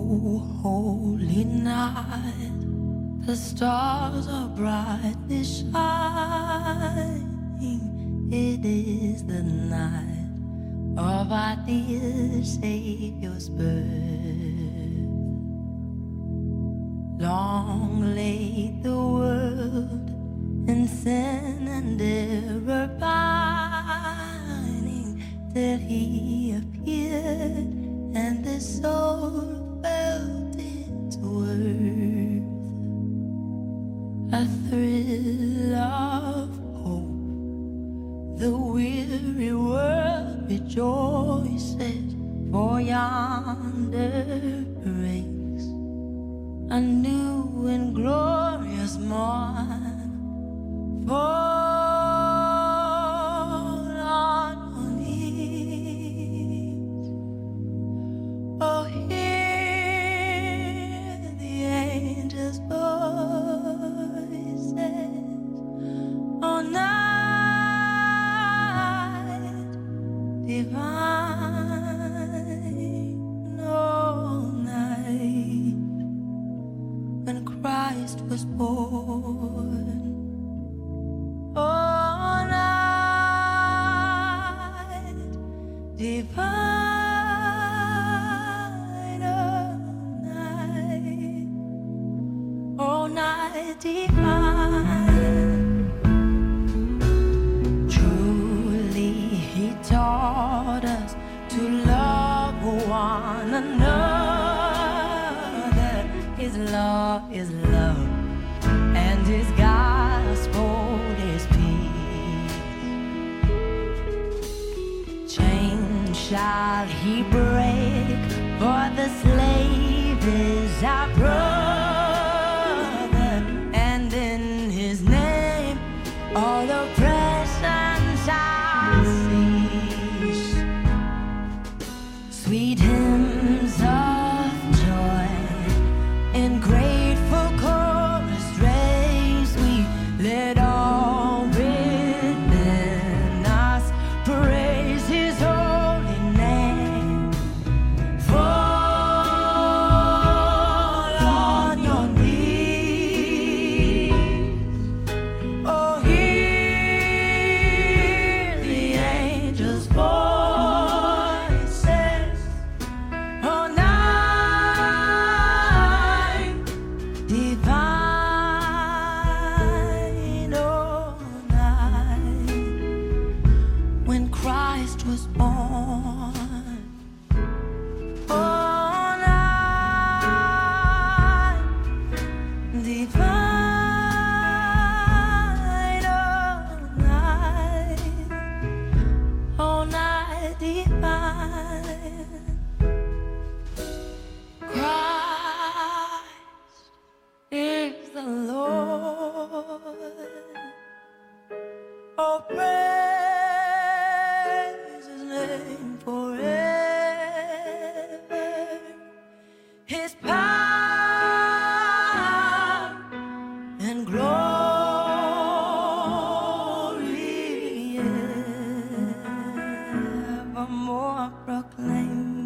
holy night, the stars are brightly shining. It is the night of our dear Savior's birth. Long lay the world in sin and error pining, till He appeared and the soul felt its worth. A thrill of hope, the weary world rejoices, for yonder breaks a new and glorious morn. Fall on your knees, oh, hear the angels' voices, oh, night divine, oh, night when Christ was born. Oh, night divine, oh, night divine. Truly He taught us to love one another. His law is love, and His gospel is peace. Chain shall He break, for the slave is our brother, and in His name all oppression shall cease. Sweet hymns of joy in grateful chorus raise we, let all within us praise His holy name. Fall on your knees, oh, hear the angels' voices, oh, night divine, oh, night when Christ was born. Oh, night divine, oh, night divine. Christ is the Lord. Oh, praise His name forever. His power and glory evermore proclaim.